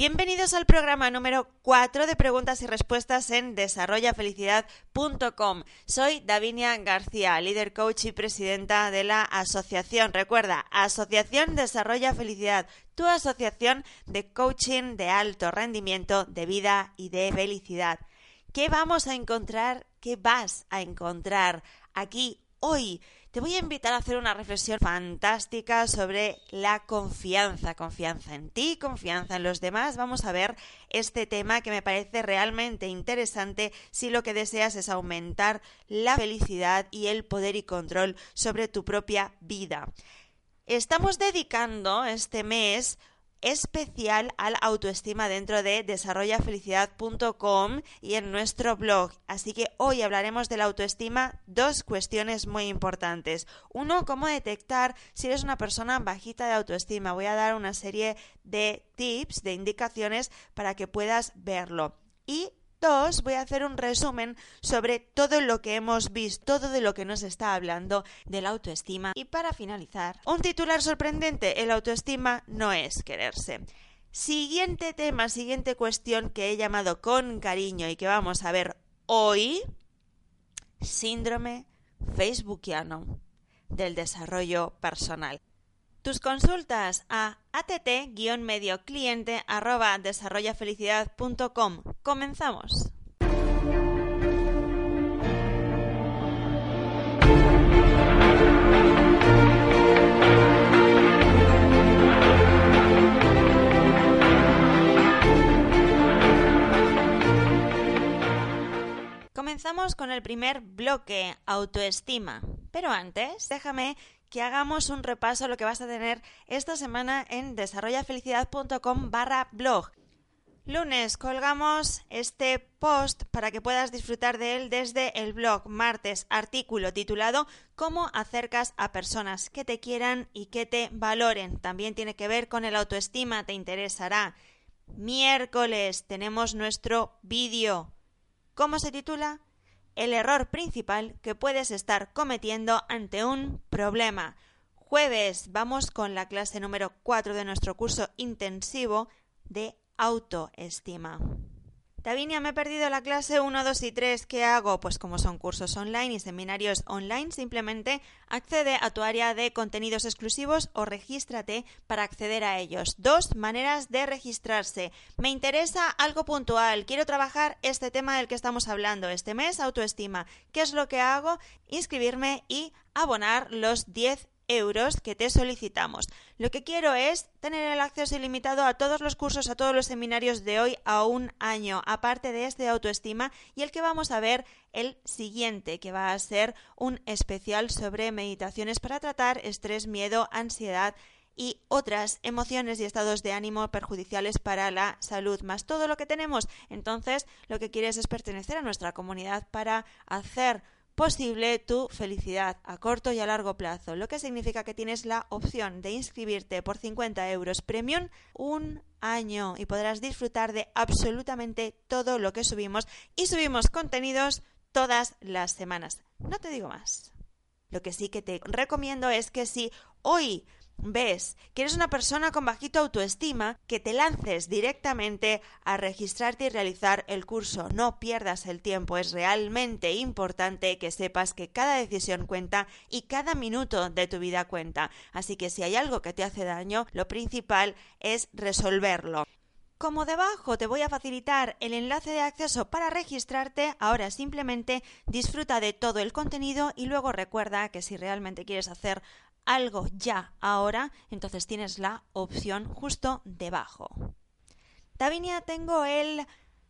Bienvenidos al programa número 4 de preguntas y respuestas en desarrollafelicidad.com. Soy Davinia García, líder coach y presidenta de la asociación. Recuerda, Asociación Desarrolla Felicidad, tu asociación de coaching de alto rendimiento, de vida y de felicidad. ¿Qué vamos a encontrar? ¿Qué vas a encontrar aquí hoy? Te voy a invitar a hacer una reflexión fantástica sobre la confianza en ti, confianza en los demás. Vamos a ver este tema que me parece realmente interesante si lo que deseas es aumentar la felicidad y el poder y control sobre tu propia vida. Estamos dedicando este mes especial a la autoestima dentro de desarrollafelicidad.com y en nuestro blog. Así que hoy hablaremos de la autoestima, dos cuestiones muy importantes. Uno, cómo detectar si eres una persona bajita de autoestima. Voy a dar una serie de tips, de indicaciones para que puedas verlo. Y dos, voy a hacer un resumen sobre todo lo que hemos visto, todo de lo que nos está hablando de la autoestima. Y para finalizar, un titular sorprendente: el autoestima no es quererse. Siguiente tema, siguiente cuestión que he llamado con cariño y que vamos a ver hoy: síndrome facebookiano del desarrollo personal. Tus consultas a att-mediocliente@desarrollafelicidad.com. Comenzamos. Comenzamos con el primer bloque, autoestima. Pero antes, déjame que hagamos un repaso a lo que vas a tener esta semana en desarrollafelicidad.com/blog. Lunes colgamos este post para que puedas disfrutar de él desde el blog. Martes, artículo titulado ¿Cómo acercas a personas que te quieran y que te valoren? También tiene que ver con el autoestima, te interesará. Miércoles tenemos nuestro vídeo. ¿Cómo se titula? El error principal que puedes estar cometiendo ante un problema. Jueves vamos con la clase número 4 de nuestro curso intensivo de autoestima. Davinia, me he perdido la clase 1, 2 y 3. ¿Qué hago? Pues como son cursos online y seminarios online, simplemente accede a tu área de contenidos exclusivos o regístrate para acceder a ellos. 2 maneras de registrarse. Me interesa algo puntual. Quiero trabajar este tema del que estamos hablando este mes, autoestima. ¿Qué es lo que hago? Inscribirme y abonar los 10 euros que te solicitamos. Lo que quiero es tener el acceso ilimitado a todos los cursos, a todos los seminarios de hoy a un año, aparte de este de autoestima y el que vamos a ver el siguiente, que va a ser un especial sobre meditaciones para tratar estrés, miedo, ansiedad y otras emociones y estados de ánimo perjudiciales para la salud, más todo lo que tenemos. Entonces, lo que quieres es pertenecer a nuestra comunidad para hacer posible tu felicidad a corto y a largo plazo, lo que significa que tienes la opción de inscribirte por 50 euros premium un año y podrás disfrutar de absolutamente todo lo que subimos, y subimos contenidos todas las semanas. No te digo más. Lo que sí que te recomiendo es que si hoy ves que eres una persona con bajita autoestima, que te lances directamente a registrarte y realizar el curso. No pierdas el tiempo, es realmente importante que sepas que cada decisión cuenta y cada minuto de tu vida cuenta. Así que si hay algo que te hace daño, lo principal es resolverlo. Como debajo te voy a facilitar el enlace de acceso para registrarte, ahora simplemente disfruta de todo el contenido y luego recuerda que si realmente quieres hacer algo ya ahora, entonces tienes la opción justo debajo. Davinia, tengo el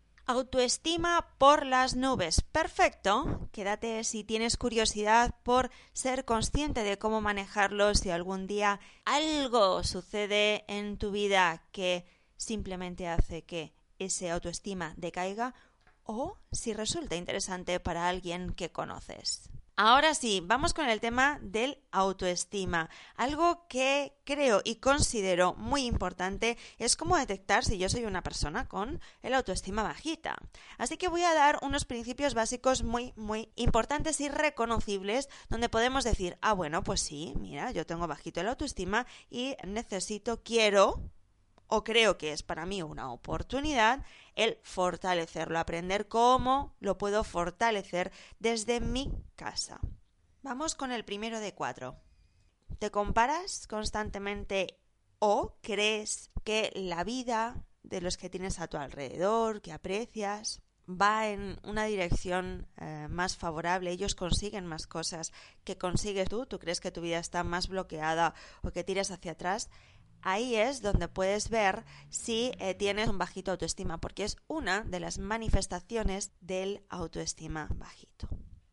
autoestima por las nubes. Perfecto. Quédate si tienes curiosidad por ser consciente de cómo manejarlo, si algún día algo sucede en tu vida que simplemente hace que ese autoestima decaiga, o si resulta interesante para alguien que conoces. Ahora sí, vamos con el tema del autoestima. Algo que creo y considero muy importante es cómo detectar si yo soy una persona con el autoestima bajita. Así que voy a dar unos principios básicos muy importantes y reconocibles donde podemos decir, bueno, pues sí, mira, yo tengo bajito el autoestima y quiero o creo que es para mí una oportunidad el fortalecerlo, aprender cómo lo puedo fortalecer desde mi casa. Vamos con el primero de 4. ¿Te comparas constantemente o crees que la vida de los que tienes a tu alrededor, que aprecias, va en una dirección más favorable? Ellos consiguen más cosas que consigues tú. ¿Tú crees que tu vida está más bloqueada o que tiras hacia atrás? Ahí es donde puedes ver si tienes un bajito autoestima, porque es una de las manifestaciones del autoestima bajito.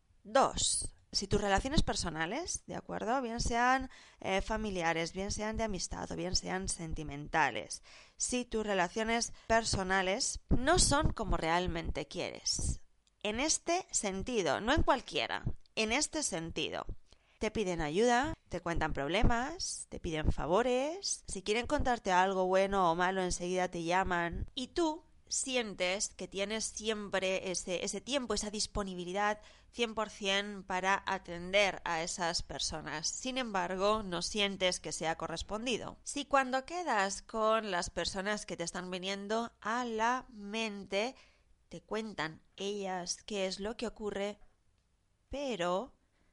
2. Si tus relaciones personales, ¿de acuerdo? Bien sean familiares, bien sean de amistad o bien sean sentimentales, si tus relaciones personales no son como realmente quieres, en este sentido, no en cualquiera, en este sentido, te piden ayuda, te cuentan problemas, te piden favores, si quieren contarte algo bueno o malo enseguida te llaman y tú sientes que tienes siempre ese tiempo, esa disponibilidad 100% para atender a esas personas. Sin embargo, no sientes que sea correspondido. Si cuando quedas con las personas que te están viniendo a la mente, te cuentan ellas qué es lo que ocurre, pero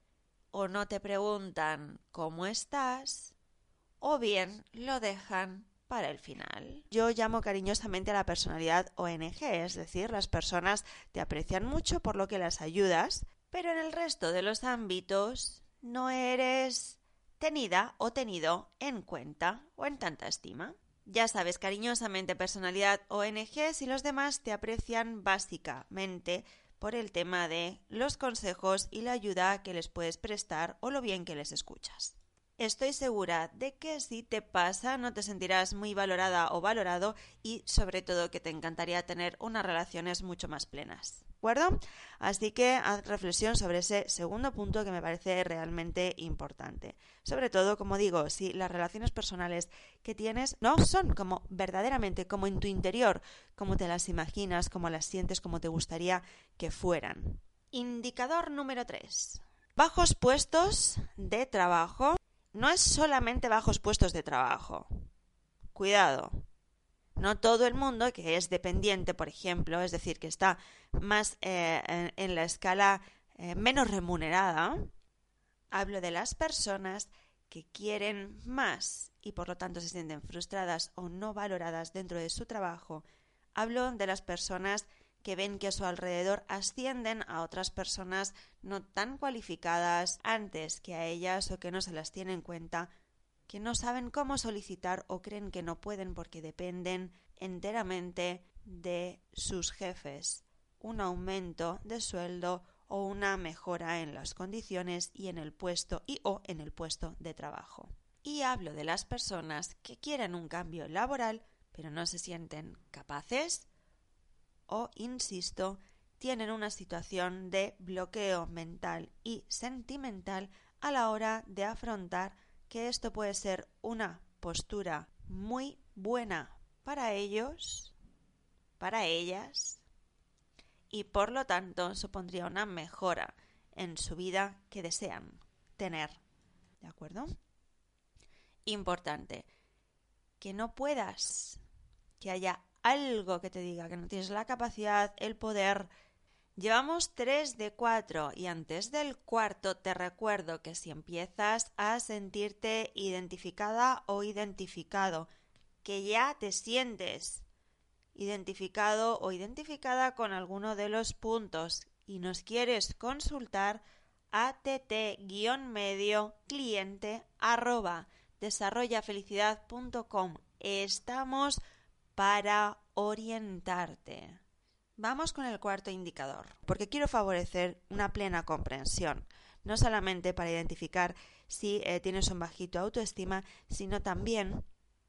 o no te preguntan cómo estás, o bien lo dejan para el final. Yo llamo cariñosamente a la personalidad ONG, es decir, las personas te aprecian mucho por lo que las ayudas, pero en el resto de los ámbitos no eres tenida o tenido en cuenta o en tanta estima. Ya sabes, cariñosamente personalidad ONG si los demás te aprecian básicamente por el tema de los consejos y la ayuda que les puedes prestar o lo bien que les escuchas. Estoy segura de que si te pasa no te sentirás muy valorada o valorado y sobre todo que te encantaría tener unas relaciones mucho más plenas. ¿De acuerdo? Así que haz reflexión sobre ese segundo punto que me parece realmente importante. Sobre todo, como digo, si las relaciones personales que tienes no son como verdaderamente como en tu interior, como te las imaginas, como las sientes, como te gustaría que fueran. Indicador número 3. Bajos puestos de trabajo. No es solamente bajos puestos de trabajo. Cuidado. No todo el mundo que es dependiente, por ejemplo, es decir, que está más en la escala menos remunerada, hablo de las personas que quieren más y por lo tanto se sienten frustradas o no valoradas dentro de su trabajo. Hablo de las personas que ven que a su alrededor ascienden a otras personas no tan cualificadas antes que a ellas o que no se las tiene en cuenta, que no saben cómo solicitar o creen que no pueden porque dependen enteramente de sus jefes un aumento de sueldo o una mejora en las condiciones y en el puesto o en el puesto de trabajo. Y hablo de las personas que quieren un cambio laboral pero no se sienten capaces o, insisto, tienen una situación de bloqueo mental y sentimental a la hora de afrontar que esto puede ser una postura muy buena para ellos, para ellas, y por lo tanto supondría una mejora en su vida que desean tener. ¿De acuerdo? Importante, que no puedas, que haya algo que te diga que no tienes la capacidad, el poder. Llevamos 3 de 4 y antes del cuarto te recuerdo que si empiezas a sentirte identificada o identificado, que ya te sientes identificado o identificada con alguno de los puntos y nos quieres consultar, att-cliente@desarrollafelicidad.com. Estamos para orientarte. Vamos con el cuarto indicador, porque quiero favorecer una plena comprensión, no solamente para identificar si tienes un bajito autoestima, sino también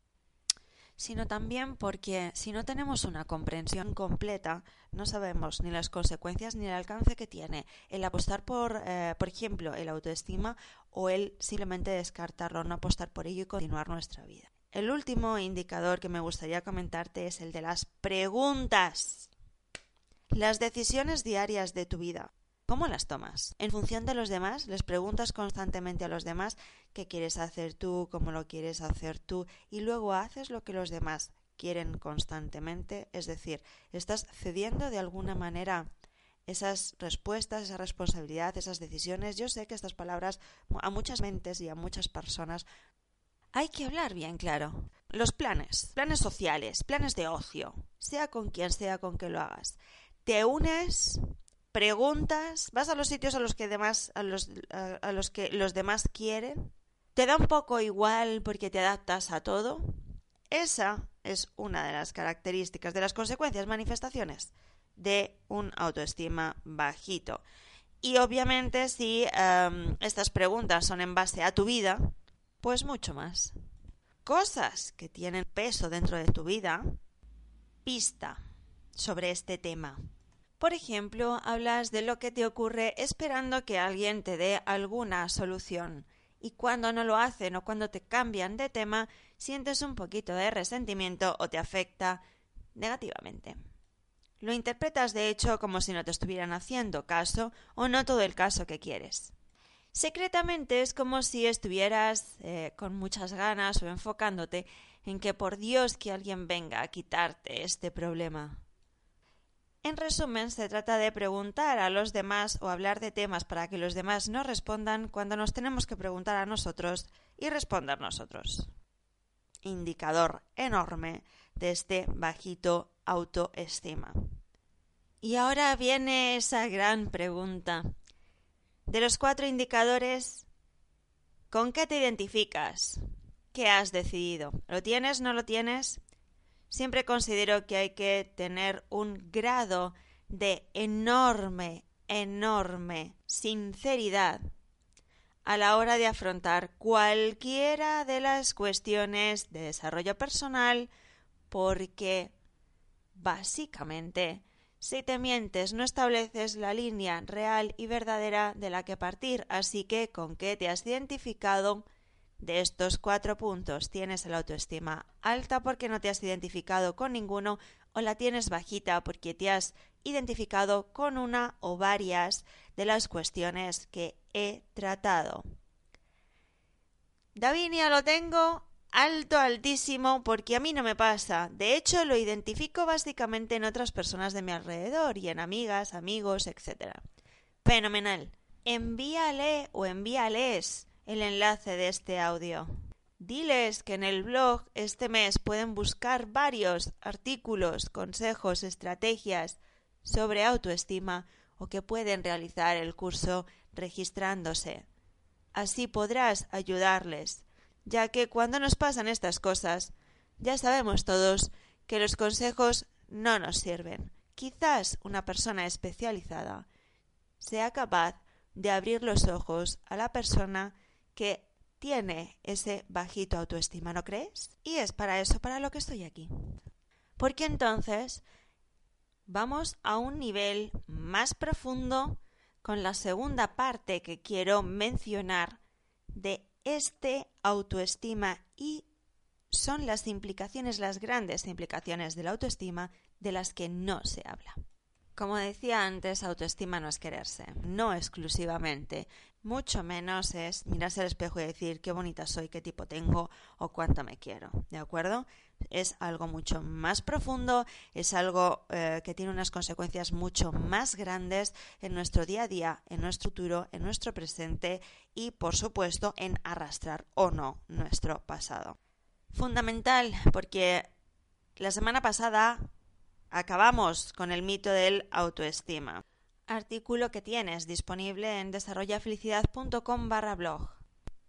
porque si no tenemos una comprensión completa, no sabemos ni las consecuencias ni el alcance que tiene el apostar por ejemplo, el autoestima o el simplemente descartarlo, no apostar por ello y continuar nuestra vida. El último indicador que me gustaría comentarte es el de las preguntas. Las decisiones diarias de tu vida, ¿cómo las tomas? ¿En función de los demás? ¿Les preguntas constantemente a los demás qué quieres hacer tú, cómo lo quieres hacer tú y luego haces lo que los demás quieren constantemente, es decir, estás cediendo de alguna manera esas respuestas, esa responsabilidad, esas decisiones. Yo sé que estas palabras a muchas mentes y a muchas personas hay que hablar bien claro. Los planes sociales, planes de ocio, sea con quien sea con que lo hagas. Te unes, preguntas, vas a los sitios a los que los demás quieren. Te da un poco igual porque te adaptas a todo. Esa es una de las características, de las consecuencias, manifestaciones de un autoestima bajito. Y obviamente si estas preguntas son en base a tu vida, pues mucho más. Cosas que tienen peso dentro de tu vida, pista sobre este tema. Por ejemplo, hablas de lo que te ocurre esperando que alguien te dé alguna solución. Y cuando no lo hacen o cuando te cambian de tema, sientes un poquito de resentimiento o te afecta negativamente. Lo interpretas de hecho como si no te estuvieran haciendo caso o no todo el caso que quieres. Secretamente es como si estuvieras con muchas ganas o enfocándote en que por Dios que alguien venga a quitarte este problema. En resumen, se trata de preguntar a los demás o hablar de temas para que los demás nos respondan cuando nos tenemos que preguntar a nosotros y responder nosotros. Indicador enorme de este bajito autoestima. Y ahora viene esa gran pregunta. De los 4 indicadores, ¿con qué te identificas? ¿Qué has decidido? ¿Lo tienes? ¿No lo tienes? Siempre considero que hay que tener un grado de enorme sinceridad a la hora de afrontar cualquiera de las cuestiones de desarrollo personal, porque básicamente si te mientes no estableces la línea real y verdadera de la que partir, así que ¿con qué te has identificado? De estos 4 puntos, ¿tienes la autoestima alta porque no te has identificado con ninguno o la tienes bajita porque te has identificado con una o varias de las cuestiones que he tratado? Davinia, lo tengo alto, altísimo, porque a mí no me pasa. De hecho, lo identifico básicamente en otras personas de mi alrededor y en amigas, amigos, etc. Fenomenal. Envíale o envíales el enlace de este audio. Diles que en el blog este mes pueden buscar varios artículos, consejos, estrategias sobre autoestima o que pueden realizar el curso registrándose. Así podrás ayudarles, ya que cuando nos pasan estas cosas, ya sabemos todos que los consejos no nos sirven. Quizás una persona especializada sea capaz de abrir los ojos a la persona que tiene ese bajito autoestima, ¿no crees? Y es para eso para lo que estoy aquí. Porque entonces vamos a un nivel más profundo con la segunda parte que quiero mencionar de este autoestima, y son las implicaciones, las grandes implicaciones de la autoestima de las que no se habla. Como decía antes, autoestima no es quererse, no exclusivamente, mucho menos es mirarse al espejo y decir qué bonita soy, qué tipo tengo o cuánto me quiero, ¿de acuerdo? Es algo mucho más profundo, es algo que tiene unas consecuencias mucho más grandes en nuestro día a día, en nuestro futuro, en nuestro presente y, por supuesto, en arrastrar o no nuestro pasado. Fundamental, porque la semana pasada acabamos con el mito del autoestima. Artículo que tienes disponible en desarrollafelicidad.com/blog.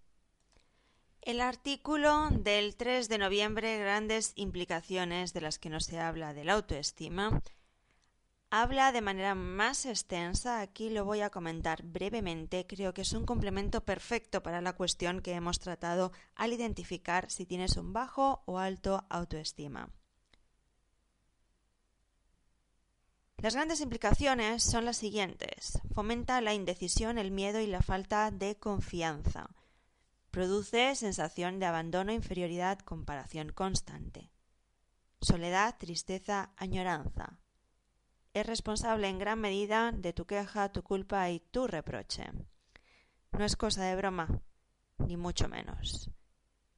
El artículo del 3 de noviembre, grandes implicaciones de las que no se habla de la autoestima, habla de manera más extensa. Aquí lo voy a comentar brevemente. Creo que es un complemento perfecto para la cuestión que hemos tratado al identificar si tienes un bajo o alto autoestima. Las grandes implicaciones son las siguientes. Fomenta la indecisión, el miedo y la falta de confianza. Produce sensación de abandono, inferioridad, comparación constante. Soledad, tristeza, añoranza. Es responsable en gran medida de tu queja, tu culpa y tu reproche. No es cosa de broma, ni mucho menos.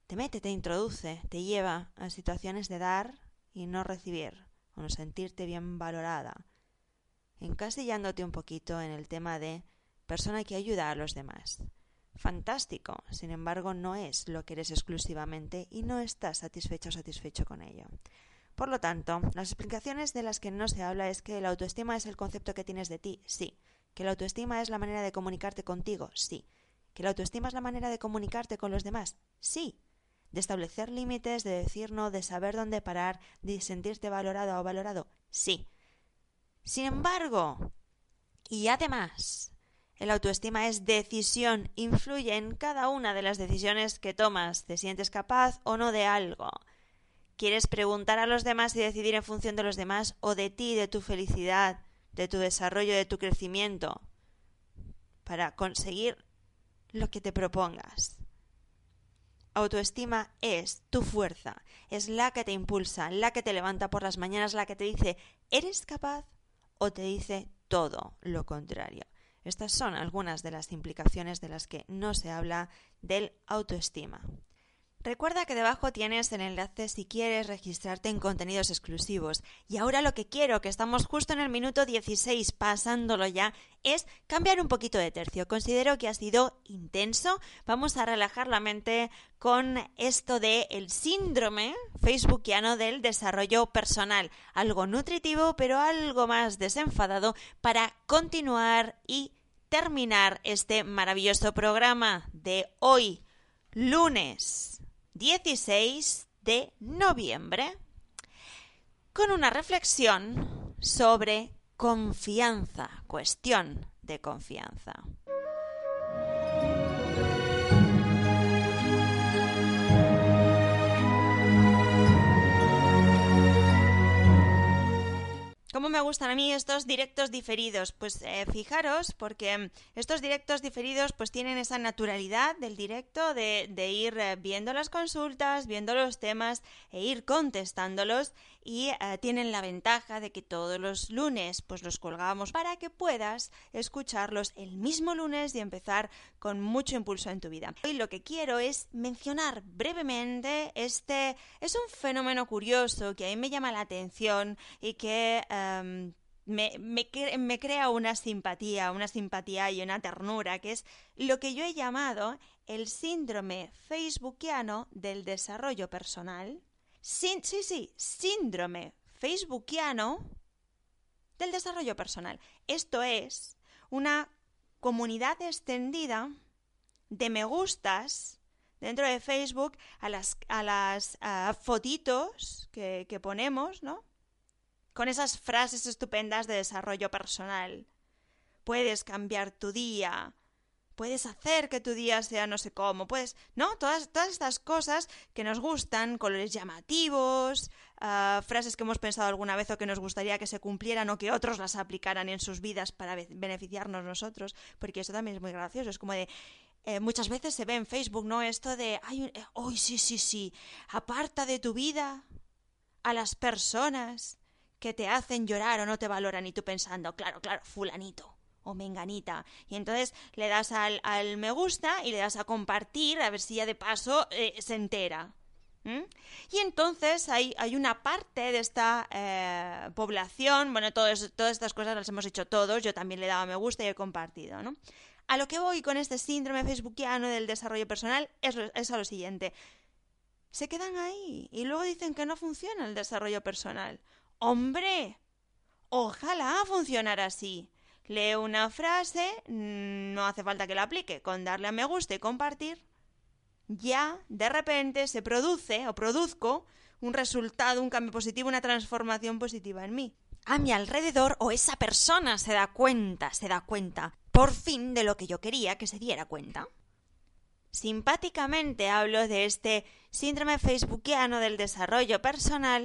te mete, te introduce, te lleva a situaciones de dar y no recibir, o no sentirte bien valorada, encasillándote un poquito en el tema de persona que ayuda a los demás. Fantástico, sin embargo no es lo que eres exclusivamente y no estás satisfecho o satisfecho con ello. Por lo tanto, las explicaciones de las que no se habla es que la autoestima es el concepto que tienes de ti, sí. Que la autoestima es la manera de comunicarte contigo, sí. Que la autoestima es la manera de comunicarte con los demás, sí. De establecer límites, de decir no, de saber dónde parar, de sentirte valorada o valorado, sí. Sin embargo, y además, el autoestima es decisión, influye en cada una de las decisiones que tomas, te sientes capaz o no de algo. ¿Quieres preguntar a los demás y decidir en función de los demás o de ti, de tu felicidad, de tu desarrollo, de tu crecimiento, para conseguir lo que te propongas? Autoestima es tu fuerza, es la que te impulsa, la que te levanta por las mañanas, la que te dice ¿eres capaz? O te dice todo lo contrario. Estas son algunas de las implicaciones de las que no se habla del autoestima. Recuerda que debajo tienes el enlace si quieres registrarte en contenidos exclusivos. Y ahora lo que quiero, que estamos justo en el minuto 16 pasándolo ya, es cambiar un poquito de tercio. Considero que ha sido intenso. Vamos a relajar la mente con esto de el síndrome facebookiano del desarrollo personal. Algo nutritivo, pero algo más desenfadado para continuar y terminar este maravilloso programa de hoy, lunes 16 de noviembre, con una reflexión sobre confianza, cuestión de confianza. ¿Cómo me gustan a mí estos directos diferidos? Pues fijaros, porque estos directos diferidos pues tienen esa naturalidad del directo de ir viendo las consultas, viendo los temas e ir contestándolos, y tienen la ventaja de que todos los lunes pues los colgamos para que puedas escucharlos el mismo lunes y empezar con mucho impulso en tu vida. Hoy lo que quiero es mencionar brevemente es un fenómeno curioso que a mí me llama la atención y que me crea una simpatía y una ternura, que es lo que yo he llamado el síndrome facebookiano del desarrollo personal. Síndrome facebookiano del desarrollo personal. Esto es una comunidad extendida de me gustas dentro de Facebook a las fotitos que ponemos, ¿no? Con esas frases estupendas de desarrollo personal. Puedes cambiar tu día, puedes hacer que tu día sea no sé cómo, puedes, ¿no? Todas estas cosas que nos gustan, colores llamativos, frases que hemos pensado alguna vez o que nos gustaría que se cumplieran o que otros las aplicaran en sus vidas para beneficiarnos nosotros, porque eso también es muy gracioso, es como de... muchas veces se ve en Facebook, ¿no? Esto de, sí, aparta de tu vida a las personas que te hacen llorar o no te valoran, y tú pensando, claro, fulanito o menganita, y entonces le das al me gusta y le das a compartir a ver si ya de paso se entera. Y entonces hay una parte de esta población, bueno, todas estas cosas las hemos hecho todos, yo también le he dado a me gusta y he compartido, ¿no? A lo que voy con este síndrome facebookiano del desarrollo personal es a lo siguiente. Se quedan ahí y luego dicen que no funciona el desarrollo personal. ¡Hombre! Ojalá funcionara así. Leo una frase, no hace falta que la aplique, con darle a me gusta y compartir, ya de repente se produce o produzco un resultado, un cambio positivo, una transformación positiva en mí. A mi alrededor, o esa persona se da cuenta, por fin, de lo que yo quería que se diera cuenta. Simpáticamente hablo de este síndrome facebookiano del desarrollo personal,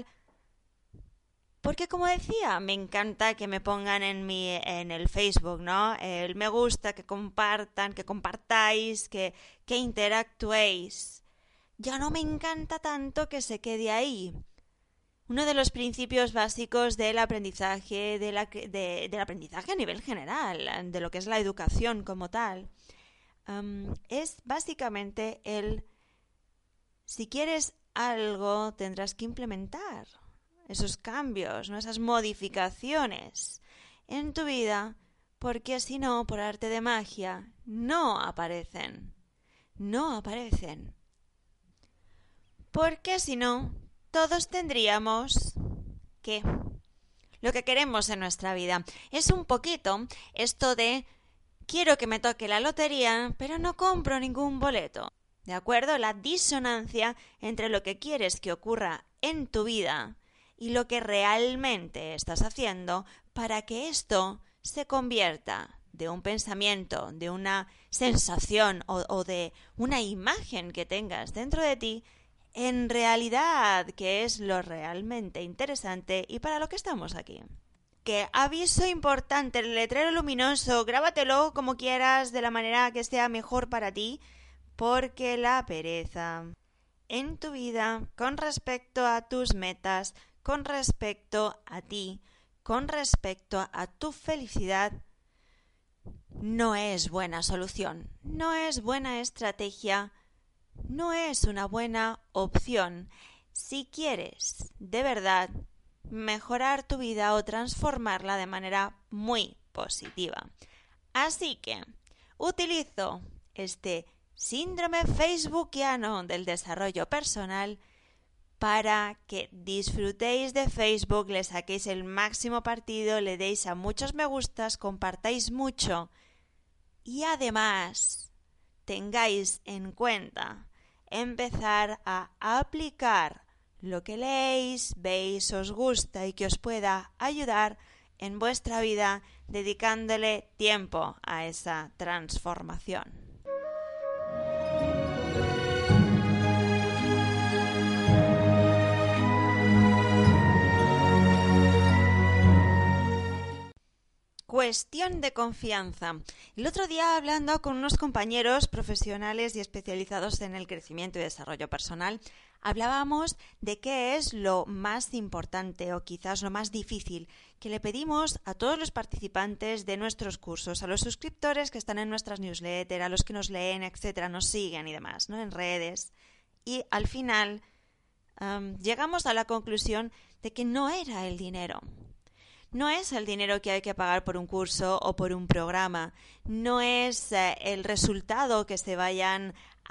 porque, como decía, me encanta que me pongan en el Facebook, ¿no? El me gusta, que compartan, que compartáis, que interactuéis. Ya no me encanta tanto que se quede ahí. Uno de los principios básicos del aprendizaje, del aprendizaje a nivel general, de lo que es la educación como tal, es básicamente el Si quieres algo, tendrás que implementar esos cambios, ¿no? Esas modificaciones en tu vida, porque si no, por arte de magia, no aparecen. No aparecen. Porque si no, todos tendríamos que lo que queremos en nuestra vida. Es un poquito esto de quiero que me toque la lotería, pero no compro ningún boleto. ¿De acuerdo? La disonancia entre lo que quieres que ocurra en tu vida y lo que realmente estás haciendo para que esto se convierta de un pensamiento, de una sensación o de una imagen que tengas dentro de ti en realidad, que es lo realmente interesante y para lo que estamos aquí. Que aviso importante, el letrero luminoso, grábatelo como quieras, de la manera que sea mejor para ti, porque la pereza en tu vida, con respecto a tus metas, con respecto a ti, con respecto a tu felicidad, no es buena solución, no es buena estrategia, no es una buena opción si quieres de verdad mejorar tu vida o transformarla de manera muy positiva. Así que utilizo este síndrome facebookiano del desarrollo personal para que disfrutéis de Facebook, le saquéis el máximo partido, le deis a muchos me gustas, compartáis mucho y además tengáis en cuenta empezar a aplicar lo que leéis, veis, os gusta y que os pueda ayudar en vuestra vida dedicándole tiempo a esa transformación. Cuestión de confianza. El otro día, hablando con unos compañeros profesionales y especializados en el crecimiento y desarrollo personal, hablábamos de qué es lo más importante o quizás lo más difícil que le pedimos a todos los participantes de nuestros cursos, a los suscriptores que están en nuestras newsletters, a los que nos leen, etcétera, nos siguen y demás, ¿no? En redes. Y al final llegamos a la conclusión de que no era el dinero. No es el dinero que hay que pagar por un curso o por un programa, no es el resultado que vayan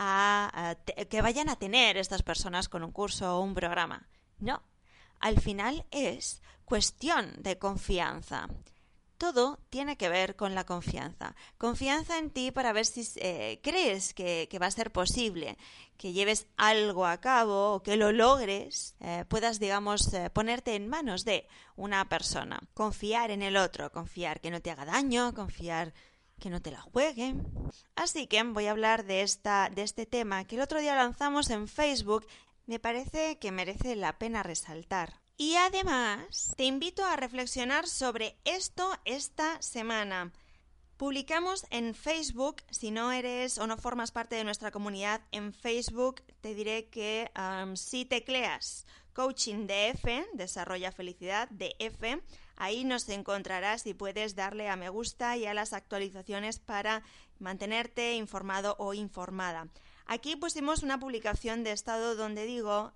a tener estas personas con un curso o un programa. No, al final es cuestión de confianza. Todo tiene que ver con la confianza. Confianza en ti para ver si crees que va a ser posible, que lleves algo a cabo o que lo logres, puedas, digamos, ponerte en manos de una persona. Confiar en el otro, confiar que no te haga daño, confiar que no te la juegue. Así que voy a hablar de este tema que el otro día lanzamos en Facebook. Me parece que merece la pena resaltar. Y además, te invito a reflexionar sobre esto esta semana. Publicamos en Facebook, si no eres o no formas parte de nuestra comunidad en Facebook, te diré que si tecleas Coaching DF, Desarrolla Felicidad DF, ahí nos encontrarás y puedes darle a me gusta y a las actualizaciones para mantenerte informado o informada. Aquí pusimos una publicación de estado donde digo,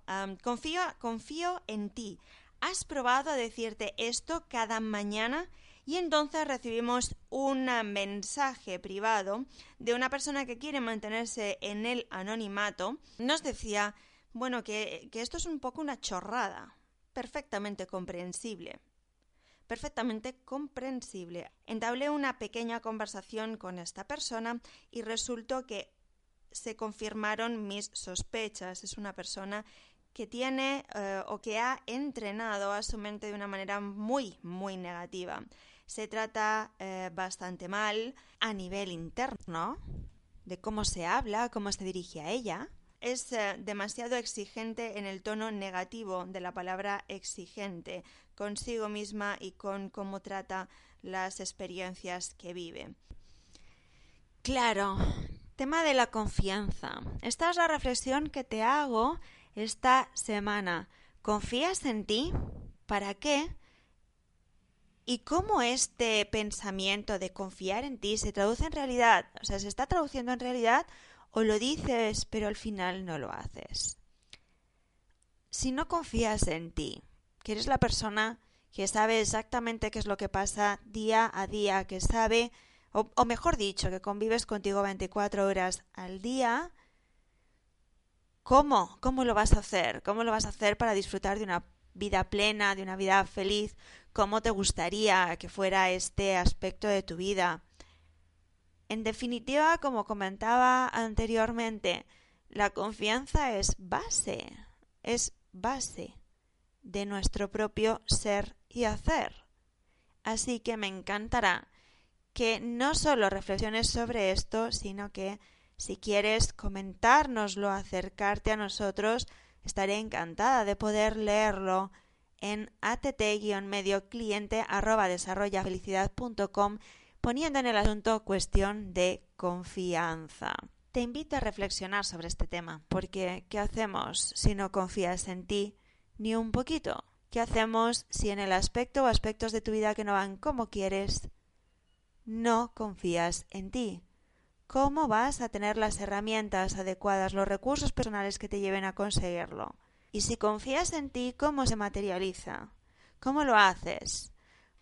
confío en ti. ¿Has probado a decirte esto cada mañana? Y entonces recibimos un mensaje privado de una persona que quiere mantenerse en el anonimato. Nos decía, bueno, que esto es un poco una chorrada, perfectamente comprensible. Perfectamente comprensible. Entablé una pequeña conversación con esta persona y resultó que se confirmaron mis sospechas. Es una persona que tiene o que ha entrenado a su mente de una manera muy, muy negativa. Se trata bastante mal a nivel interno, de cómo se habla, cómo se dirige a ella. Es demasiado exigente en el tono negativo de la palabra exigente, consigo misma y con cómo trata las experiencias que vive. Claro, tema de la confianza. Esta es la reflexión que te hago esta semana. ¿Confías en ti? ¿Para qué? ¿Y cómo este pensamiento de confiar en ti se traduce en realidad? O sea, ¿se está traduciendo en realidad o lo dices pero al final no lo haces? Si no confías en ti, que eres la persona que sabe exactamente qué es lo que pasa día a día, que sabe, o mejor dicho, que convives contigo 24 horas al día, ¿cómo? ¿Cómo lo vas a hacer? ¿Cómo lo vas a hacer para disfrutar de una vida plena, de una vida feliz? ¿Cómo te gustaría que fuera este aspecto de tu vida? En definitiva, como comentaba anteriormente, la confianza es base de nuestro propio ser y hacer. Así que me encantará que no solo reflexiones sobre esto, sino que si quieres comentárnoslo, acercarte a nosotros, estaré encantada de poder leerlo en att-mediocliente@desarrollafelicidad.com poniendo en el asunto cuestión de confianza. Te invito a reflexionar sobre este tema, porque ¿qué hacemos si no confías en ti ni un poquito? ¿Qué hacemos si en el aspecto o aspectos de tu vida que no van como quieres, no confías en ti? ¿Cómo vas a tener las herramientas adecuadas, los recursos personales que te lleven a conseguirlo? Y si confías en ti, ¿cómo se materializa? ¿Cómo lo haces?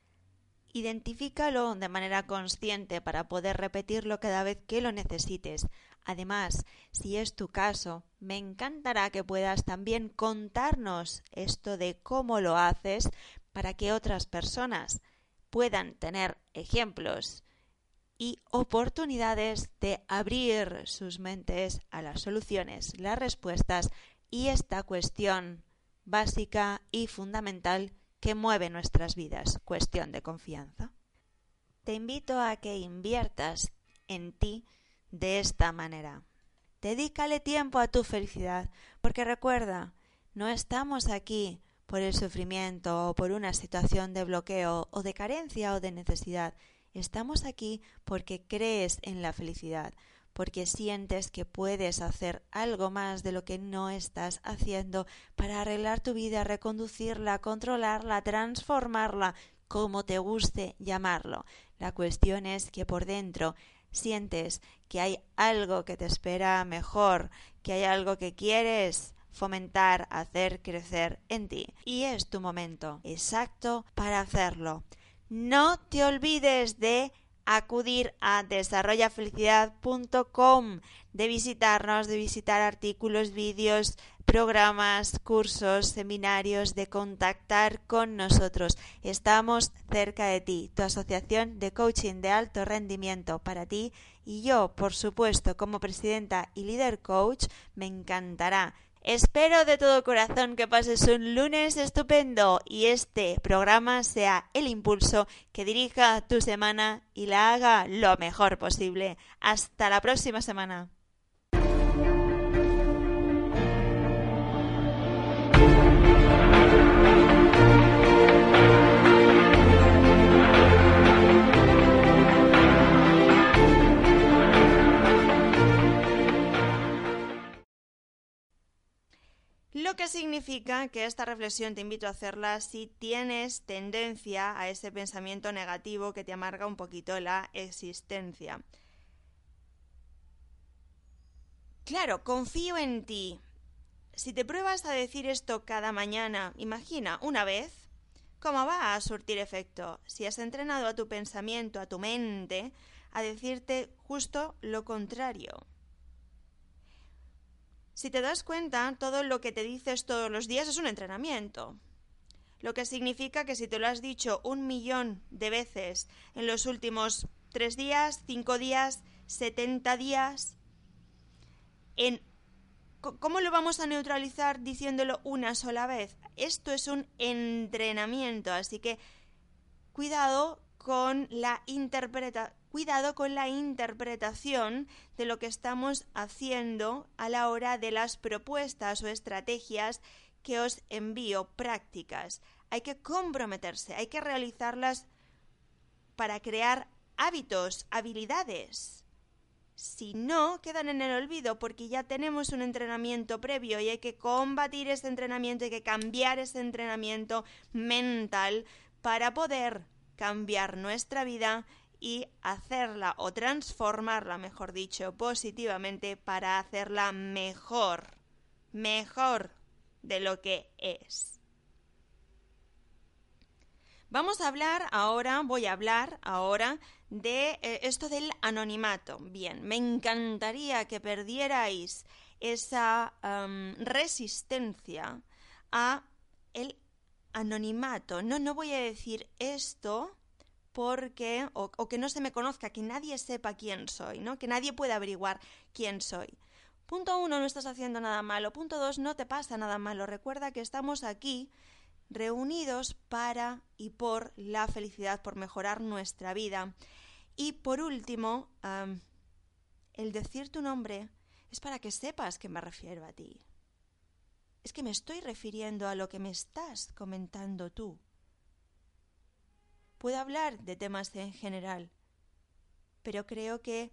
Identifícalo de manera consciente para poder repetirlo cada vez que lo necesites. Además, si es tu caso, me encantará que puedas también contarnos esto de cómo lo haces para que otras personas puedan tener ejemplos y oportunidades de abrir sus mentes a las soluciones, las respuestas y esta cuestión básica y fundamental que mueve nuestras vidas, cuestión de confianza. Te invito a que inviertas en ti de esta manera. Dedícale tiempo a tu felicidad, porque recuerda, no estamos aquí por el sufrimiento o por una situación de bloqueo o de carencia o de necesidad. Estamos aquí porque crees en la felicidad, porque sientes que puedes hacer algo más de lo que no estás haciendo para arreglar tu vida, reconducirla, controlarla, transformarla, como te guste llamarlo. La cuestión es que por dentro sientes que hay algo que te espera mejor, que hay algo que quieres fomentar, hacer crecer en ti. Y es tu momento exacto para hacerlo. No te olvides de acudir a desarrollafelicidad.com, de visitarnos, de visitar artículos, vídeos, programas, cursos, seminarios, de contactar con nosotros. Estamos cerca de ti, tu asociación de coaching de alto rendimiento para ti, y yo, por supuesto, como presidenta y líder coach, me encantará. Espero de todo corazón que pases un lunes estupendo y este programa sea el impulso que dirija tu semana y la haga lo mejor posible. Hasta la próxima semana. Lo que significa que esta reflexión te invito a hacerla si tienes tendencia a ese pensamiento negativo que te amarga un poquito la existencia. Claro, confío en ti. Si te pruebas a decir esto cada mañana, imagina una vez, ¿cómo va a surtir efecto? Si has entrenado a tu pensamiento, a tu mente, a decirte justo lo contrario. Si te das cuenta, todo lo que te dices todos los días es un entrenamiento. Lo que significa que si te lo has dicho 1.000.000 de veces en los últimos 3 días, 5 días, 70 días, ¿cómo lo vamos a neutralizar diciéndolo una sola vez? Esto es un entrenamiento, así que cuidado con la interpretación de lo que estamos haciendo a la hora de las propuestas o estrategias que os envío prácticas. Hay que comprometerse, hay que realizarlas para crear hábitos, habilidades. Si no, quedan en el olvido porque ya tenemos un entrenamiento previo y hay que combatir ese entrenamiento, hay que cambiar ese entrenamiento mental para poder cambiar nuestra vida y hacerla o transformarla, mejor dicho, positivamente para hacerla mejor. de lo que es. Voy a hablar ahora de esto del anonimato. Bien, me encantaría que perdierais esa resistencia a el anonimato. No voy a decir esto porque o que no se me conozca, que nadie sepa quién soy, ¿no? Que nadie pueda averiguar quién soy. Punto 1, no estás haciendo nada malo. Punto 2, no te pasa nada malo. Recuerda que estamos aquí reunidos para y por la felicidad, por mejorar nuestra vida. Y por último, el decir tu nombre es para que sepas que me refiero a ti. Es que me estoy refiriendo a lo que me estás comentando tú. Puedo hablar de temas en general, pero creo que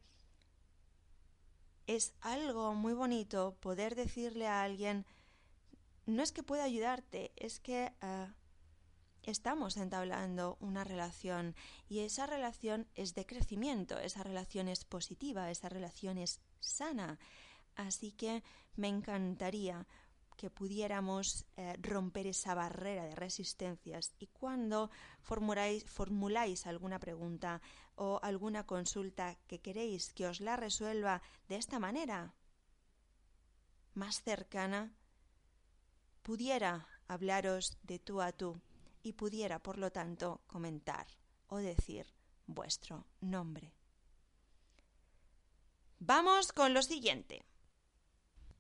es algo muy bonito poder decirle a alguien, no es que pueda ayudarte, es que estamos entablando una relación y esa relación es de crecimiento, esa relación es positiva, esa relación es sana. Así que me encantaría que pudiéramos romper esa barrera de resistencias y cuando formuláis alguna pregunta o alguna consulta que queréis que os la resuelva de esta manera, más cercana, pudiera hablaros de tú a tú y pudiera, por lo tanto, comentar o decir vuestro nombre. Vamos con lo siguiente.